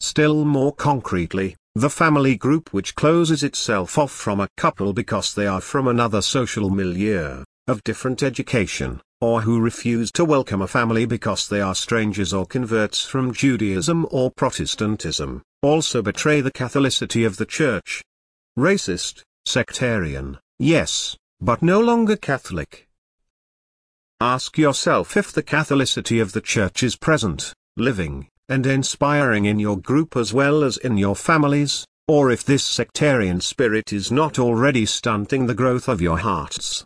Still more concretely, the family group which closes itself off from a couple because they are from another social milieu, of different education, or who refuse to welcome a family because they are strangers or converts from Judaism or Protestantism, also betray the Catholicity of the Church. Racist, sectarian, yes, but no longer Catholic. Ask yourself if the Catholicity of the Church is present, living, and inspiring in your group as well as in your families, or if this sectarian spirit is not already stunting the growth of your hearts.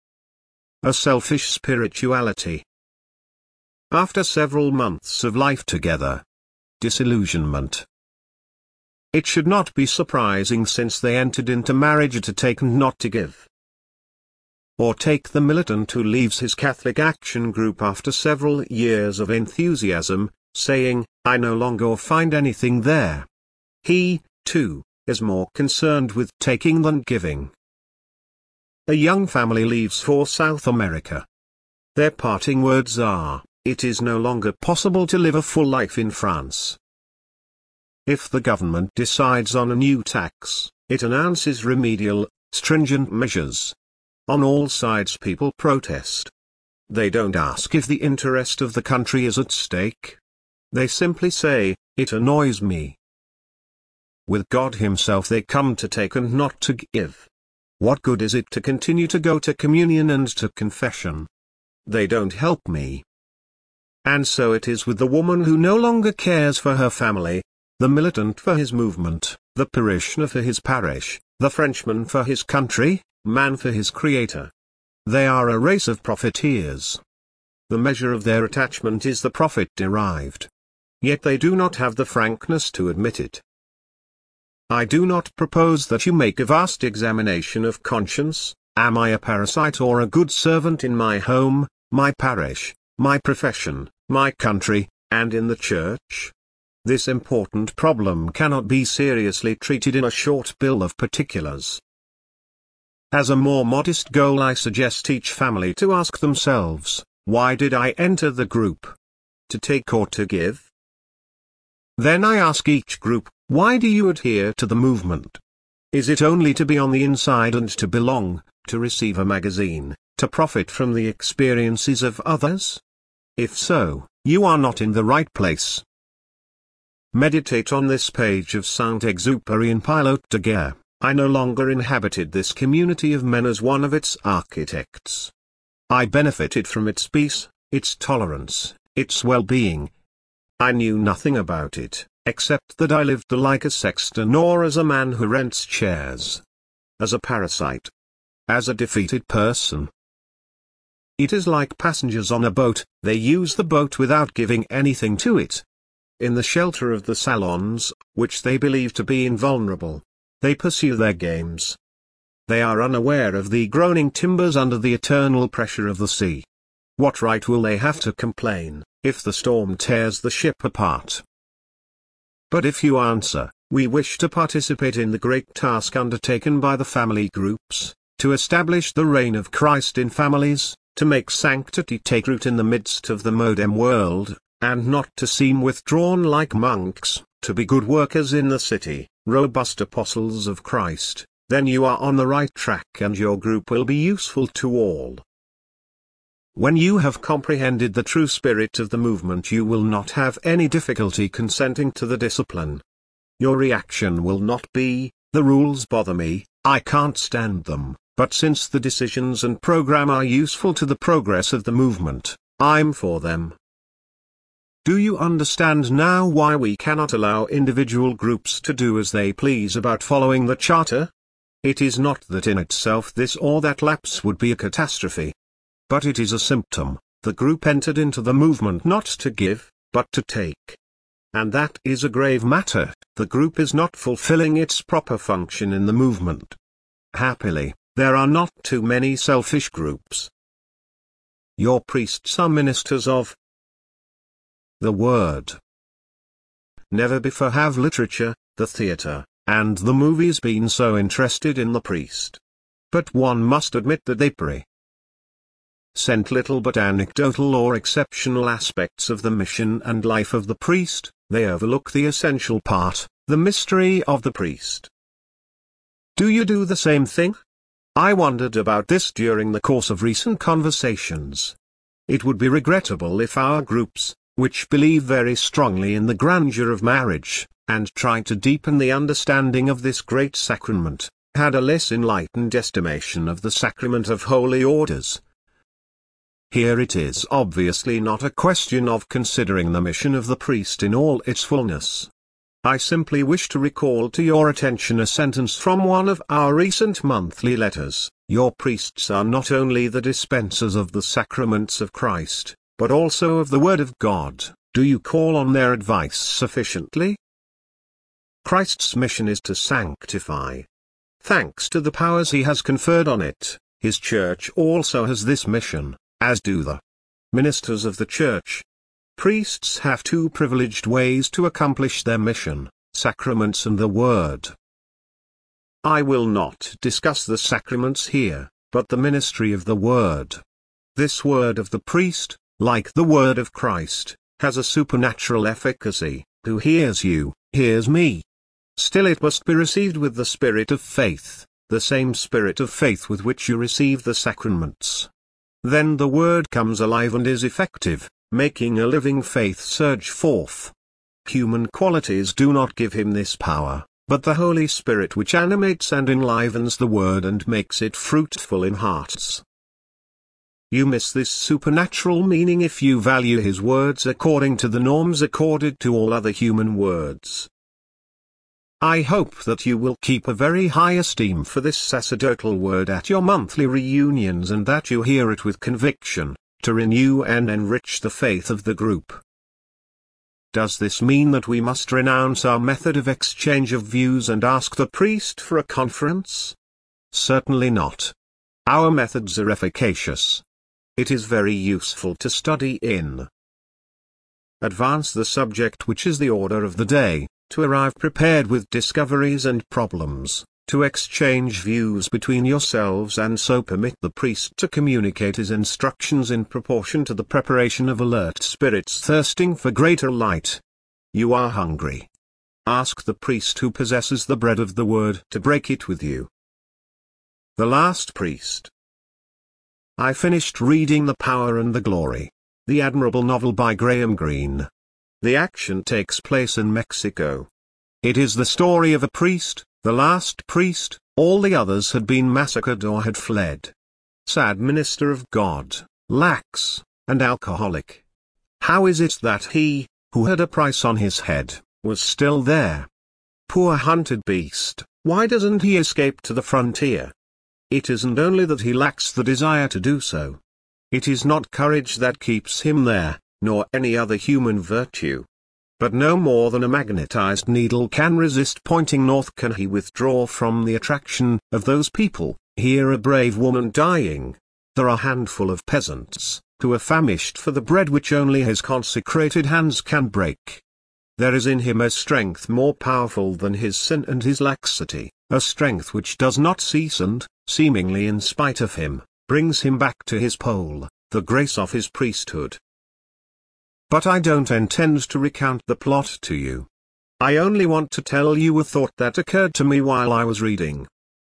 A selfish spirituality. After several months of life together. Disillusionment. It should not be surprising since they entered into marriage to take and not to give. Or take the militant who leaves his Catholic Action Group after several years of enthusiasm, saying, "I no longer find anything there." He, too, is more concerned with taking than giving. A young family leaves for South America. Their parting words are, "It is no longer possible to live a full life in France." If the government decides on a new tax, it announces remedial, stringent measures. On all sides people protest. They don't ask if the interest of the country is at stake. They simply say, "It annoys me." With God Himself they come to take and not to give. What good is it to continue to go to communion and to confession? They don't help me. And so it is with the woman who no longer cares for her family, the militant for his movement, the parishioner for his parish, the Frenchman for his country, man for his creator. They are a race of profiteers. The measure of their attachment is the profit derived. Yet they do not have the frankness to admit it. I do not propose that you make a vast examination of conscience. Am I a parasite or a good servant in my home, my parish, my profession, my country, and in the church? This important problem cannot be seriously treated in a short bill of particulars. As a more modest goal, I suggest each family to ask themselves, why did I enter the group? To take or to give? Then I ask each group, why do you adhere to the movement? Is it only to be on the inside and to belong, to receive a magazine, to profit from the experiences of others? If so, you are not in the right place. Meditate on this page of Saint-Exupéry in Pilote de Guerre. I no longer inhabited this community of men as one of its architects. I benefited from its peace, its tolerance, its well-being. I knew nothing about it, except that I lived like a sexton or as a man who rents chairs. As a parasite. As a defeated person. It is like passengers on a boat, they use the boat without giving anything to it. In the shelter of the salons, which they believe to be invulnerable, they pursue their games. They are unaware of the groaning timbers under the eternal pressure of the sea. What right will they have to complain, if the storm tears the ship apart? But if you answer, we wish to participate in the great task undertaken by the family groups, to establish the reign of Christ in families, to make sanctity take root in the midst of the modern world, and not to seem withdrawn like monks, to be good workers in the city, robust apostles of Christ, then you are on the right track and your group will be useful to all. When you have comprehended the true spirit of the movement, you will not have any difficulty consenting to the discipline. Your reaction will not be, the rules bother me, I can't stand them, but since the decisions and program are useful to the progress of the movement, I'm for them. Do you understand now why we cannot allow individual groups to do as they please about following the Charter? It is not that in itself this or that lapse would be a catastrophe. But it is a symptom. The group entered into the movement not to give, but to take. And that is a grave matter. The group is not fulfilling its proper function in the movement. Happily, there are not too many selfish groups. Your priests are ministers of the Word. Never before have literature, the theatre, and the movies been so interested in the priest. But one must admit that they pray. sent little but anecdotal or exceptional aspects of the mission and life of the priest, they overlook the essential part, the mystery of the priest. Do you do the same thing? I wondered about this during the course of recent conversations. It would be regrettable if our groups, which believe very strongly in the grandeur of marriage, and try to deepen the understanding of this great sacrament, had a less enlightened estimation of the sacrament of holy orders. Here it is obviously not a question of considering the mission of the priest in all its fullness. I simply wish to recall to your attention a sentence from one of our recent monthly letters: your priests are not only the dispensers of the sacraments of Christ, but also of the Word of God. Do you call on their advice sufficiently? Christ's mission is to sanctify. Thanks to the powers he has conferred on it, his church also has this mission, as do the ministers of the church. Priests have two privileged ways to accomplish their mission: sacraments and the Word. I will not discuss the sacraments here, but the ministry of the Word. This word of the priest, like the word of Christ, has a supernatural efficacy. Who hears you, hears me. Still it must be received with the spirit of faith, the same spirit of faith with which you receive the sacraments. Then the word comes alive and is effective, making a living faith surge forth. Human qualities do not give him this power, but the Holy Spirit which animates and enlivens the word and makes it fruitful in hearts. You miss this supernatural meaning if you value his words according to the norms accorded to all other human words. I hope that you will keep a very high esteem for this sacerdotal word at your monthly reunions, and that you hear it with conviction, to renew and enrich the faith of the group. Does this mean that we must renounce our method of exchange of views and ask the priest for a conference? Certainly not. Our methods are efficacious. It is very useful to study in advance the subject which is the order of the day, to arrive prepared with discoveries and problems, to exchange views between yourselves and so permit the priest to communicate his instructions in proportion to the preparation of alert spirits thirsting for greater light. You are hungry. Ask the priest who possesses the bread of the word to break it with you. The Last Priest. I finished reading The Power and the Glory, the admirable novel by Graham Greene. The action takes place in Mexico. It is the story of a priest, the last priest. All the others had been massacred or had fled. Sad minister of God, lax, and alcoholic. How is it that he, who had a price on his head, was still there? Poor hunted beast, why doesn't he escape to the frontier? It isn't only that he lacks the desire to do so. It is not courage that keeps him there, nor any other human virtue. But no more than a magnetized needle can resist pointing north can he withdraw from the attraction of those people. Here a brave woman dying. There are a handful of peasants, who are famished for the bread which only his consecrated hands can break. There is in him a strength more powerful than his sin and his laxity, a strength which does not cease and, seemingly in spite of him, brings him back to his pole, the grace of his priesthood. But I don't intend to recount the plot to you. I only want to tell you a thought that occurred to me while I was reading.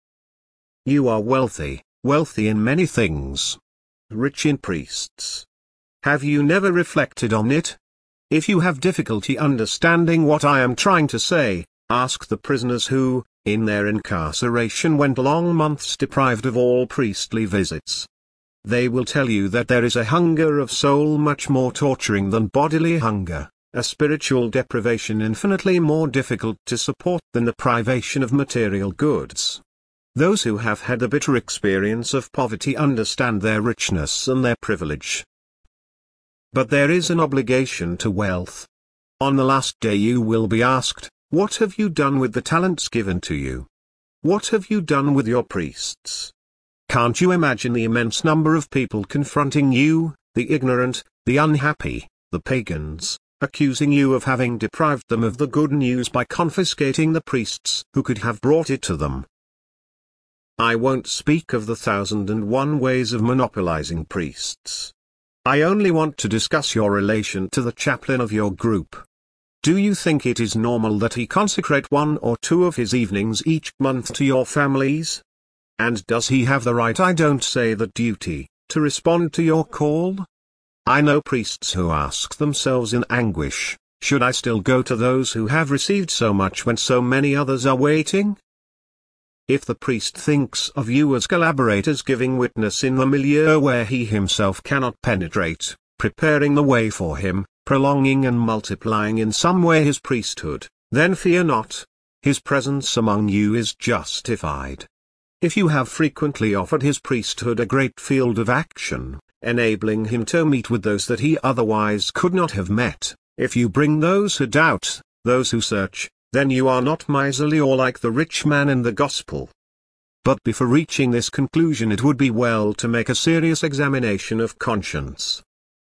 You are wealthy, wealthy in many things. Rich in priests. Have you never reflected on it? If you have difficulty understanding what I am trying to say, ask the prisoners who, in their incarceration, went long months deprived of all priestly visits. They will tell you that there is a hunger of soul much more torturing than bodily hunger, a spiritual deprivation infinitely more difficult to support than the privation of material goods. Those who have had the bitter experience of poverty understand their richness and their privilege. But there is an obligation to wealth. On the last day you will be asked, what have you done with the talents given to you? What have you done with your priests? Can't you imagine the immense number of people confronting you, the ignorant, the unhappy, the pagans, accusing you of having deprived them of the good news by confiscating the priests who could have brought it to them? I won't speak of the 1001 ways of monopolizing priests. I only want to discuss your relation to the chaplain of your group. Do you think it is normal that he consecrate 1 or 2 of his evenings each month to your families? And does he have the right, I don't say the duty, to respond to your call? I know priests who ask themselves in anguish, should I still go to those who have received so much when so many others are waiting? If the priest thinks of you as collaborators giving witness in the milieu where he himself cannot penetrate, preparing the way for him, prolonging and multiplying in some way his priesthood, then fear not. His presence among you is justified. If you have frequently offered his priesthood a great field of action, enabling him to meet with those that he otherwise could not have met, if you bring those who doubt, those who search, then you are not miserly or like the rich man in the gospel. But before reaching this conclusion it would be well to make a serious examination of conscience.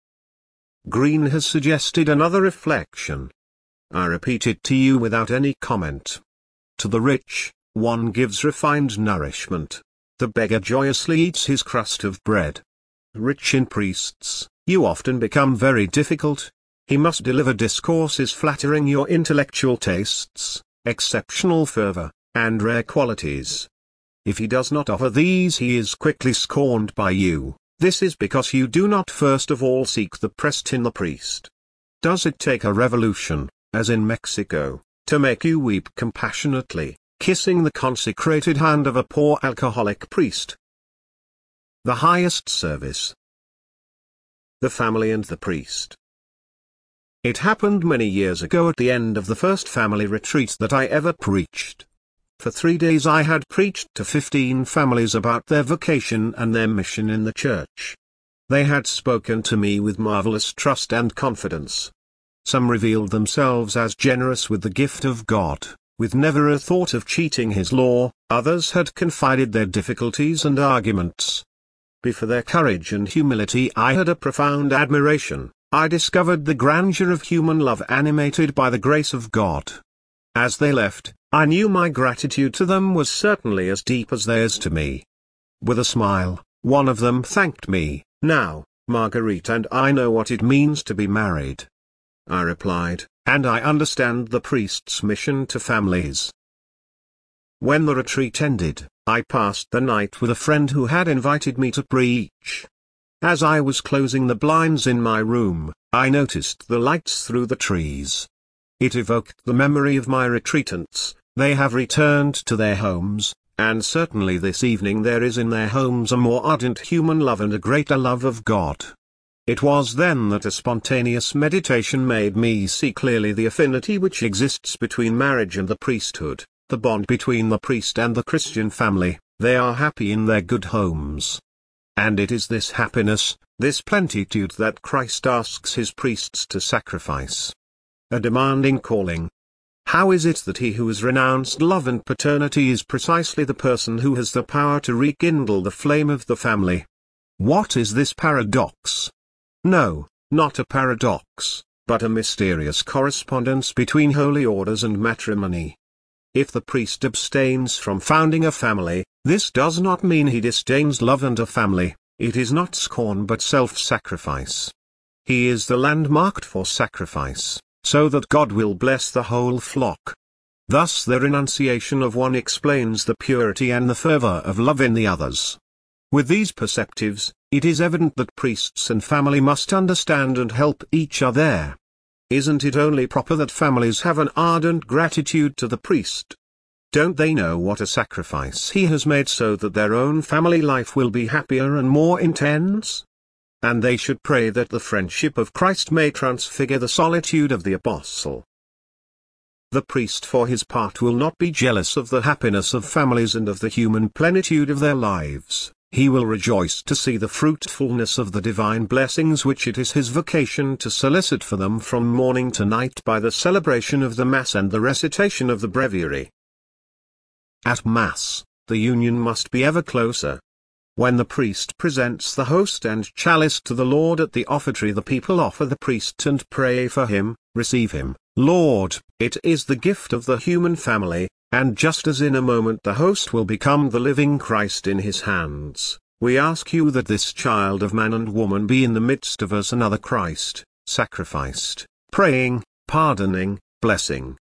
Green has suggested another reflection. I repeat it to you without any comment. To the rich, one gives refined nourishment. The beggar joyously eats his crust of bread. Rich in priests, you often become very difficult. He must deliver discourses flattering your intellectual tastes, exceptional fervor, and rare qualities. If he does not offer these he is quickly scorned by you. This is because you do not first of all seek the prest in the priest. Does it take a revolution, as in Mexico, to make you weep compassionately, kissing the consecrated hand of a poor alcoholic priest? The highest service. The family and the priest. It happened many years ago at the end of the first family retreat that I ever preached. For 3 days I had preached to 15 families about their vocation and their mission in the church. They had spoken to me with marvelous trust and confidence. Some revealed themselves as generous with the gift of God, with never a thought of cheating His law. Others had confided their difficulties and arguments. Before their courage and humility I had a profound admiration. I discovered the grandeur of human love animated by the grace of God. As they left, I knew my gratitude to them was certainly as deep as theirs to me. With a smile, one of them thanked me. Now, Marguerite and I know what it means to be married. I replied, and I understand the priest's mission to families. When the retreat ended, I passed the night with a friend who had invited me to preach. As I was closing the blinds in my room, I noticed the lights through the trees. It evoked the memory of my retreatants. They have returned to their homes, and certainly this evening there is in their homes a more ardent human love and a greater love of God. It was then that a spontaneous meditation made me see clearly the affinity which exists between marriage and the priesthood, the bond between the priest and the Christian family. They are happy in their good homes. And it is this happiness, this plenitude that Christ asks his priests to sacrifice. A demanding calling. How is it that he who has renounced love and paternity is precisely the person who has the power to rekindle the flame of the family? What is this paradox? No, not a paradox, but a mysterious correspondence between holy orders and matrimony. If the priest abstains from founding a family, this does not mean he disdains love and a family. It is not scorn but self-sacrifice. He is the land marked for sacrifice, so that God will bless the whole flock. Thus the renunciation of one explains the purity and the fervor of love in the others. With these perceptives, it is evident that priests and family must understand and help each other. Isn't it only proper that families have an ardent gratitude to the priest? Don't they know what a sacrifice he has made so that their own family life will be happier and more intense? And they should pray that the friendship of Christ may transfigure the solitude of the apostle. The priest for his part will not be jealous of the happiness of families and of the human plenitude of their lives. He will rejoice to see the fruitfulness of the divine blessings which it is his vocation to solicit for them from morning to night by the celebration of the Mass and the recitation of the Breviary. At Mass, the union must be ever closer. When the priest presents the host and chalice to the Lord at the offertory, the people offer the priest and pray for him. Receive him, Lord. It is the gift of the human family, And just as in a moment the host will become the living Christ in his hands, we ask you that this child of man and woman be in the midst of us another Christ, sacrificed, praying, pardoning, blessing,